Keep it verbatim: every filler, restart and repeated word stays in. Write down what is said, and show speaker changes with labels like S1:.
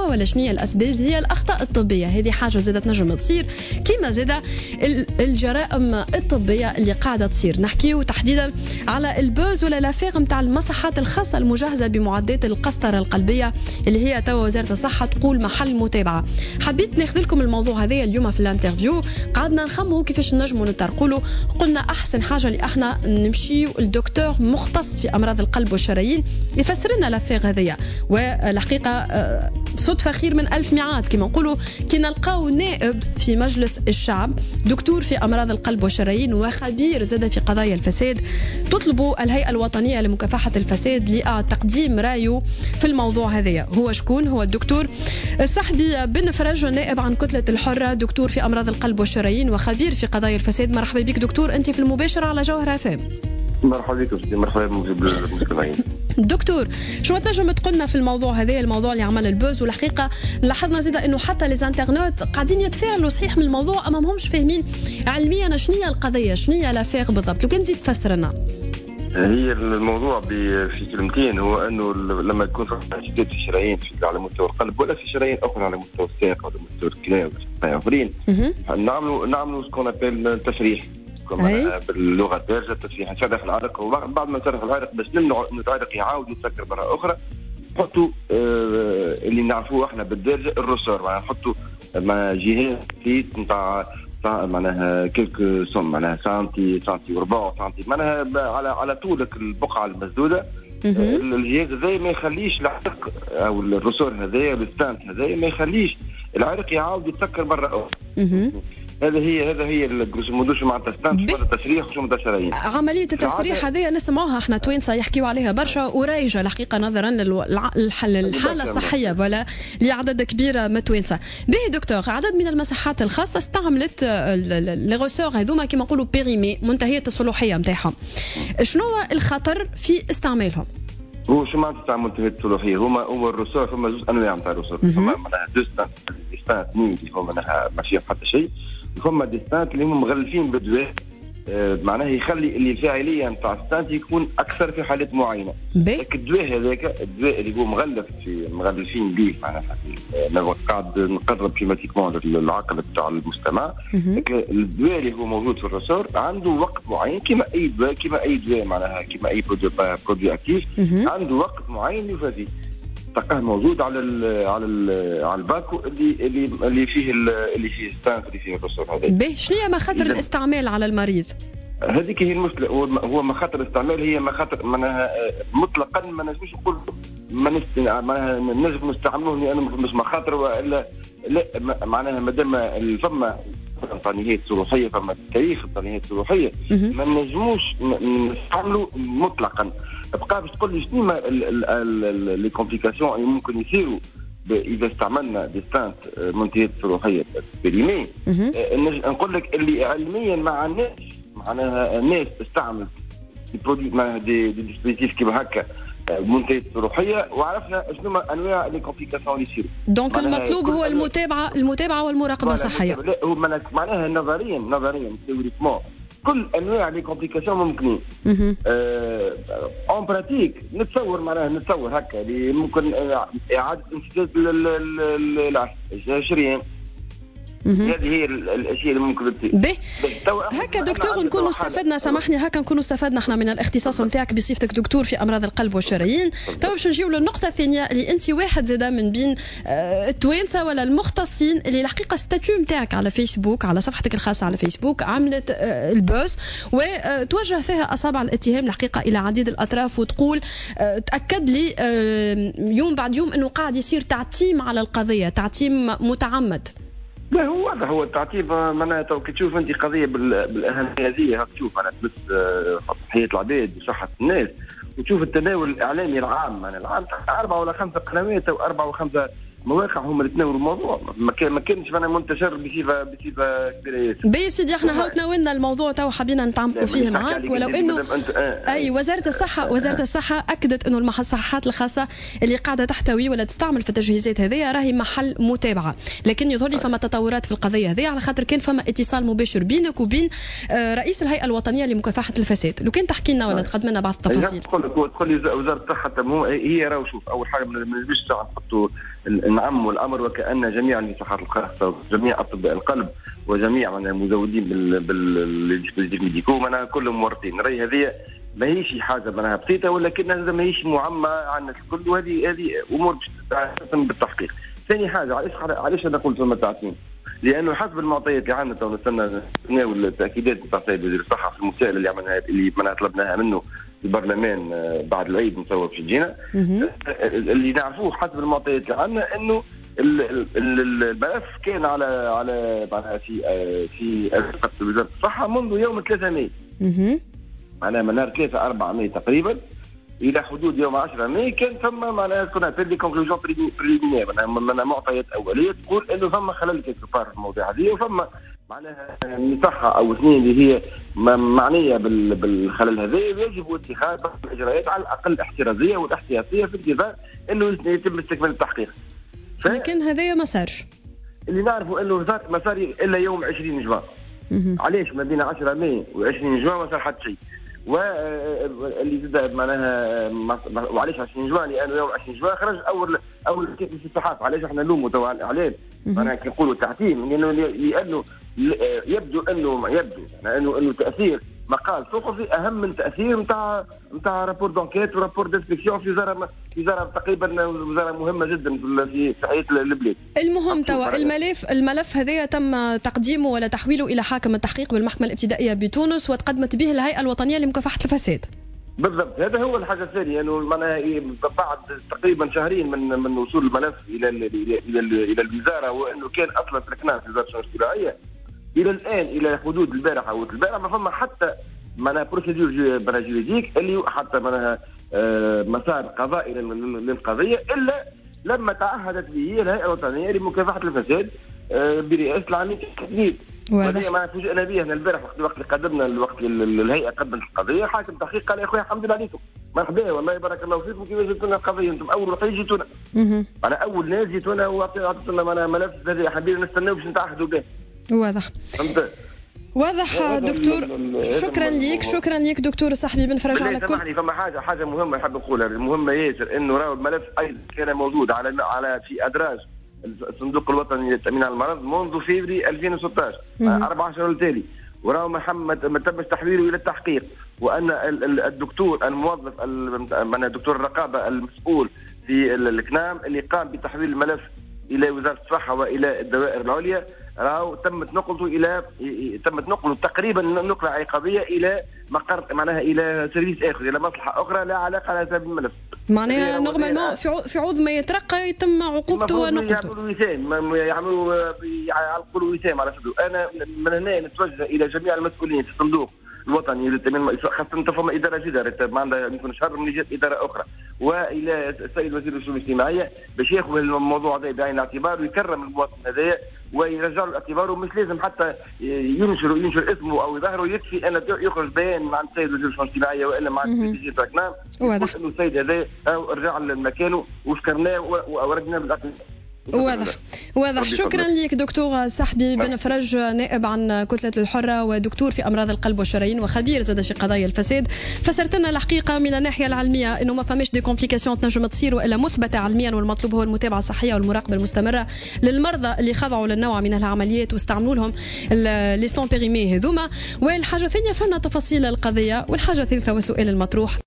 S1: ولا شنية الأسباب؟ هي الأخطاء الطبية، هذه حاجة زادة تنجم تصير، كيما زادة الجرائم الطبية اللي قاعدة تصير. نحكيو تحديدا على البوز ولا لافيغ متاع المصحات الخاصة المجهزة بمعدات القسطرة القلبية اللي هي توا وزارة الصحة تقول محل متابعة. حبيت ناخذ لكم الموضوع هذا اليوم في الانترفيو، قعدنا نخمو كيفاش نجموا نترقوا له، قلنا أحسن حاجة اللي احنا نمشيو الدكتور مختص في أمراض القلب والشرايين يفسر لنا لافيغ هذيا. والحقيقة صدفة خير من ألف ميعاد كما نقولوا كي نلقاو نائب في مجلس الشعب دكتور في أمراض القلب والشرايين وخبير زاد في قضايا الفساد. تطلبوا الهيئة الوطنية لمكافحة الفساد لتقديم رايه في الموضوع هذايا. هو شكون؟ هو الدكتور الصحبي بن فرج، نائب عن كتلة الحرة، دكتور في أمراض القلب والشرايين وخبير في قضايا الفساد. مرحبا بك دكتور، أنت في المباشر على جوهرة اف ام.
S2: مرحبا بكم، مرحبا بالمستمعين.
S1: دكتور، شو تنجم تقولنا في الموضوع هذا، الموضوع اللي عمل البوز؟ والحقيقه لاحظنا زيدا انه حتى لي زانترنت قاعدين يتفاعلوا صحيح من الموضوع، اما ماهمش فاهمين علميا شنية القضيه، شنية لافيغ بالضبط. لو كان تزيد تفسر لنا.
S2: هي الموضوع في كلمتين، هو انه لما يكون في شديد في الشرايين على مستوى القلب ولا في شرايين اخرى على مستوى الساق ولا مستوى الكلى ولا اخرين، نعملوا نعملوا سكون ابيل تشريح باللغه الدارجه، تشريح نشرح العرق، وبعد ما نشرح العرق باش نمنعوا انه العرق يعاود يتسكر مره اخرى نحطوا آه اللي نعرفوه احنا بالدارجه الرسور، معناها نحطوا مع جهاز تيت نتاع معناها كلك سم معناها سنتي سنتي وربع سنتي معناها على على طولك البقعه المسدوده. الجهاز هذا ما يخليش العرق او الرسور هذايا الستانت هذايا ما يخليش العرق يعاود يتسكر مره اخرى. هذا هي هذا هي الجروس مودوش مع التستانت ولا التشريح وشو التشرايين.
S1: عمليه التسريح هذه نسمعوها احنا توينسا يحكيوا عليها برشا ورايجه الحقيقه نظرا للحاله الصحيه ولا لعدد كبير من توينسا. باهي دكتور، عدد من المساحات الخاصه استعملت لي غوسور هذوما كما نقولوا بيريمي منتهيه الصلاحيه نتاعهم. شنو الخطر في استعمالهم؟
S2: هو شو معناتها تاع منتهيه الصلاحيه؟ هما هما الرسور، فما زوج انواع نتاع الرسور، فما معناها دو ستانت ستانت مين اللي هما معناها ما فيهم حتى شيء، فما دي ستانت اللي هم مغلفين بدواء آه معناها يخلي اللي الفاعليه نتاع ستانت يكون اكثر في حالات معينه. لكن الدواء هذاك الدواء اللي هو مغلف في مغلفين به معناها انا قاعد نقرب كيماتيكمون للعقل بتاع المستمع. لكن الدواء اللي هو موجود في الرسور عنده وقت معين كما اي دواء كما اي دواء معناها كما اي برودوي اكتيف عنده وقت معين يفادي. تلقاه موجود على ال على ال على الباكو اللي اللي اللي فيه اللي فيه ستانت اللي فيه الرسول هذا.
S1: باهي شنو هي مخاطر الاستعمال على المريض؟
S2: هذيك هي المشكله، هو مخاطر الاستعمال هي مخاطر معناها مطلقا ما نجمش نقول ما معناها نجم نستعملوه لانه مش مخاطر والا لا معناها مادام فما نظريات صلاحيه فما تاريخ نظريات صلاحيه ما نجموش نستعملوا مطلقا. بقى باش تقول لي شنو لي كومبليكاسيون اللي ممكن يصيروا اذا استعملنا دي ستانت منتهيه الصلاحيه بيريمي. نقول لك اللي علميا ما عندناش معناها الناس تستعمل دي برودوي معناها دي ديسبوزيتيف كيما هكا منتهيه الصلاحيه وعرفنا شنو انواع لي كومبليكاسيون اللي يصيروا.
S1: دونك المطلوب هو المتابعه المتابعه والمراقبه الصحيه.
S2: لا هو معناها نظريا نظريا تيوريكمون كل انواع لي كومبليكاسيون ممكنين. اون آه براتيك نتصور معناها نتصور هكا اللي ممكن اعاده انسداد الشريان. هذه هي الاشياء اللي ممكن
S1: به هكا دكتور نكونوا استفدنا، سامحني هكا نكونوا استفدنا احنا من الاختصاص نتاعك بصفتك دكتور في امراض القلب والشرايين. تو باش نجيو للنقطه الثانيه اللي انت واحد زاده من بين التوانسه ولا المختصين اللي الحقيقه ستاتيو نتاعك على فيسبوك على صفحتك الخاصه على فيسبوك عملت البوز وتوجه فيها اصابع الاتهام الحقيقه الى عديد الاطراف وتقول تاكد لي يوم بعد يوم انه قاعد يصير تعتيم على القضيه، تعتيم متعمد.
S2: لا هو هذا هو التعتيب معناتها كي تشوف انت قضيه بالاهميه هذه هاك تشوف معناتها تمس صحيه العباد وصحه الناس وتشوف التناول الاعلامي العام يعني العام اربعه ولا خمسه قنوات او اربعه وخمسه مواقع هم اللي تناولوا الموضوع ما كان ما كانش معناها منتشر بصفه بصفه كبيره ياسر.
S1: بي سيدي احنا هاو تناولنا الموضوع تو حبينا نتعمقوا فيه معاك ولو انه اي وزاره الصحه وزاره الصحه اكدت انه المصحات الخاصه اللي قاعده تحتوي ولا تستعمل في التجهيزات هذه راهي محل متابعه، لكن يظهر لي فما تطورات في القضيه هذه على خاطر كان فما اتصال مباشر بينك وبين رئيس الهيئه الوطنيه لمكافحه الفساد. لو كان تحكي لنا ولا تقدم لنا بعض التفاصيل.
S2: تقول لك تقول لي وزاره الصحه هي راهو شوف اول حاجه ما نجمش نحطوا نعم الامر وكان جميع المساحات الخاصه وجميع اطباء القلب وجميع المزودين بالديسبوزيتيف ميديكو معناها كلهم مورطين. راهي هذه ماهيش حاجه معناها بسيطه ولكنها ماهيش معمى عن الناس الكل، وهذه هذه امور تتم بالتحقيق. ثاني حاجه علاش علاش انا قلت ثم تعتيم؟ لانه حسب المعطيات اللي عندنا تو نستنى نتناول التاكيدات نتاع السيد وزير الصحه في المسائله اللي عملناها اللي معناها طلبناها منه في البرلمان بعد العيد نتصور في جينا. اللي نعرفوه حسب المعطيات اللي عندنا انه الملف كان على على معناها في في وزاره الصحه منذ يوم ثلاثة مايو. معناها من نهار ثلاثة أربعة مايو تقريبا الى حدود يوم عشرة مايو كان ثم معناها كنا في دي كونكلوجون بريليمينير، معناها معطيات اوليه تقول انه ثم خلل كيف في المواضيع هذه، وثم معناها مساحه او اثنين اللي هي معنيه بالخلل هذا يجب اتخاذ الاجراءات على الاقل الاحترازيه والاحتياطيه في انتظار انه يتم استكمال التحقيق.
S1: ف... لكن هذايا ما صارش. اللي
S2: نعرفوا انه ما صار الا يوم عشرين جوان. علاش ما بين عشرة مايو و20 جوان ما صار حتى شيء؟ واللي زاد معناها وعلاش عشرين جوان؟ لانه يوم عشرين جوان خرج اول اول كتاب في الصحافه. علاش احنا نلوموا توا على الاعلام؟ معناها كي نقولوا تعتيم لانه لانه يبدو انه يبدو يعني انه انه تاثير مقال صحفي اهم من تاثير نتاع نتاع رابور دونكيت ورابور دانسبكسيون في وزاره في وزاره تقريبا وزاره مهمه جدا في في حياه البلاد.
S1: المهم توا الملف الملف هذايا تم تقديمه ولا تحويله الى حاكم التحقيق بالمحكمه الابتدائيه بتونس وتقدمت به الهيئه الوطنيه لمكافحه الفساد.
S2: بالضبط، هذا هو الحاجه الثانيه انه معناها بعد تقريبا شهرين من من وصول الملف الى الى الى, إلى الوزاره، وانه كان اصلا تركناه في وزاره الشؤون الاجتماعيه الى الان الى حدود البارحه والبارحه ما فما حتى معناها بروسيدور جوريديك اللي حتى معناها مسار قضائي للقضيه الا لما تعهدت به الهيئه الوطنيه لمكافحه الفساد برئاسه العميد التدريب. وهذه ما فوجئنا به احنا البارح وقت اللي قدمنا الوقت الهيئه قدمت القضيه، حاكم تحقيق قال يا اخويا الحمد لله عليكم مرحبا والله بارك الله فيكم كيفاش جبتوا لنا القضيه، انتم اول وحيد جيتونا. انا اول ناس جيتونا وعطيتونا معناها ملف هذا حابين نستناو باش نتعهدوا به.
S1: واضح. فهمت؟ واضح دكتور. شكرا ليك شكرا ليك دكتور صاحبي بن فرج على كل.
S2: سامحني فما حاجه حاجه مهمه نحب نقولها، المهمه ياسر انه راهو الملف ايضا كان موجود على على في ادراج الصندوق الوطني للتامين على المرض منذ فبراير ألفين وستة عشر أربعة شهور التالي، وراهو محمد ما تمش تحويله الى التحقيق، وان الدكتور الموظف من دكتور الرقابه المسؤول في الكنام اللي قام بتحويل الملف الى وزاره الصحه والى الدوائر العليا راهو تمت نقلته الى تمت نقله تقريبا نقله عقابيه الى مقر معناها الى سيرفيس اخر الى مصلحه اخرى لا علاقه لها بالملف.
S1: معناها نورمالمون في عوض ما يترقى يتم عقوبته ونقلته.
S2: يعملوا وسام يعملوا يعلقوا وسام على صدره. انا من هنا نتوجه الى جميع المسؤولين في الصندوق الوطني للتامين خاصه فما اداره جديده ما عندها يمكن شهر من جهه اداره اخرى، والى السيد وزير الشؤون الاجتماعيه باش ياخذ الموضوع هذا بعين الاعتبار ويكرم المواطن هذايا ويرجع له اعتباره، مش لازم حتى ينشر ينشر اسمه او يظهره، يكفي ان يخرج بيان مع السيد وزير الشؤون الاجتماعيه والا مع السيد تركنام يقول انه السيد هذا رجع لمكانه وشكرناه وردنا بالاقل.
S1: واضح واضح. شكرا لك دكتور صاحبي بن فرج، نائب عن كتلة الحرة ودكتور في أمراض القلب والشرايين وخبير زاد في قضايا الفساد. فسرت لنا الحقيقة من الناحية العلمية إنه ما فماش دي كومبليكاسيون تنجم تصير وإلا مثبتة علميا، والمطلوب هو المتابعة الصحية والمراقبة المستمرة للمرضى اللي خضعوا للنوع من العمليات واستعملوا لهم لي سون بيريمي هذوما. والحاجة الثانية فهمنا تفاصيل القضية، والحاجة الثالثة والسؤال المطروح